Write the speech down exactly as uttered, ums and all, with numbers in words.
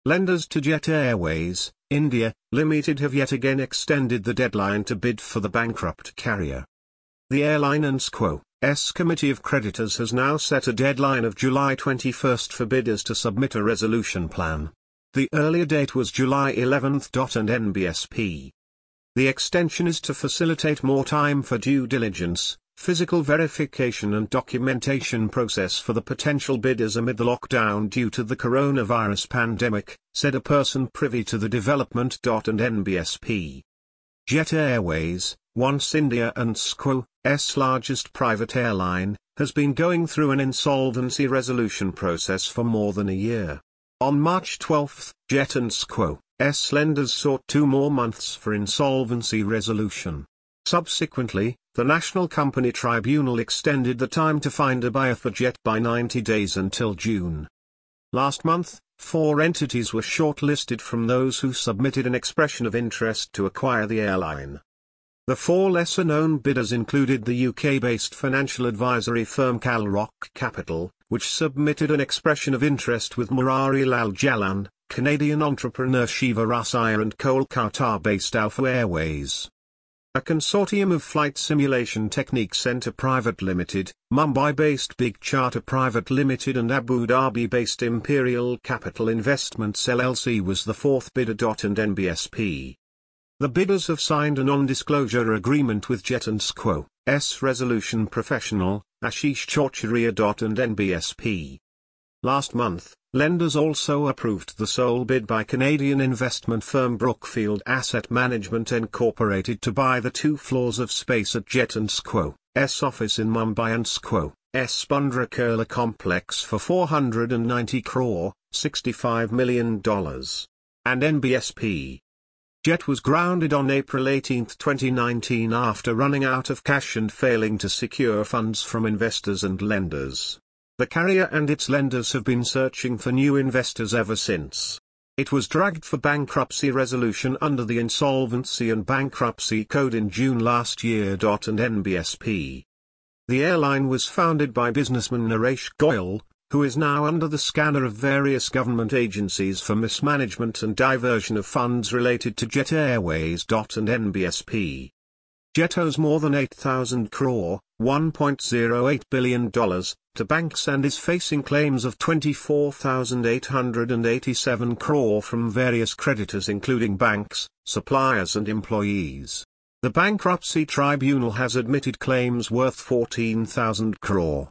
Lenders to Jet Airways, India, Limited have yet again extended the deadline to bid for the bankrupt carrier. The airline and S Q O's Committee of Creditors has now set a deadline of July twenty-first for bidders to submit a resolution plan. The earlier date was July eleventh. And N B S P. The extension is to facilitate more time for due diligence, physical verification and documentation process for the potential bidders amid the lockdown due to the coronavirus pandemic, said a person privy to the development. And N B S P. Jet Airways, once India and S Q O's largest private airline, has been going through an insolvency resolution process for more than a year. On March twelfth, Jet and S Q O's lenders sought two more months for insolvency resolution. Subsequently, the National Company Tribunal extended the time to find a buyer for Jet by ninety days until June. Last month, four entities were shortlisted from those who submitted an expression of interest to acquire the airline. The four lesser-known bidders included the U K-based financial advisory firm CalRock Capital, which submitted an expression of interest with Murari Lal Jalan, Canadian entrepreneur Shiva Rasaya and Kolkata-based Alpha Airways. A consortium of Flight Simulation Technique Centre Private Limited, Mumbai-based Big Charter Private Limited and Abu Dhabi-based Imperial Capital Investments L L C was the fourth bidder. And N B S P. The bidders have signed a non-disclosure agreement with Jet and S Q O's resolution professional, Ashish Chorcharia. And N B S P. Last month, lenders also approved the sole bid by Canadian investment firm Brookfield Asset Management Incorporated to buy the two floors of space at Jet and S Q O's office in Mumbai and S Q O's Bandra Kurla complex for four hundred ninety crore, sixty-five million dollars. And N B S P. Jet was grounded on April eighteenth twenty nineteen after running out of cash and failing to secure funds from investors and lenders. The carrier and its lenders have been searching for new investors ever since. It was dragged for bankruptcy resolution under the Insolvency and Bankruptcy Code in June last year. And N B S P. The airline was founded by businessman Naresh Goyal, who is now under the scanner of various government agencies for mismanagement and diversion of funds related to Jet Airways. And N B S P. Jet owes more than eight thousand crore, one point zero eight billion dollars, to banks and is facing claims of twenty-four thousand eight hundred eighty-seven crore from various creditors including banks, suppliers and employees. The bankruptcy tribunal has admitted claims worth fourteen thousand crore.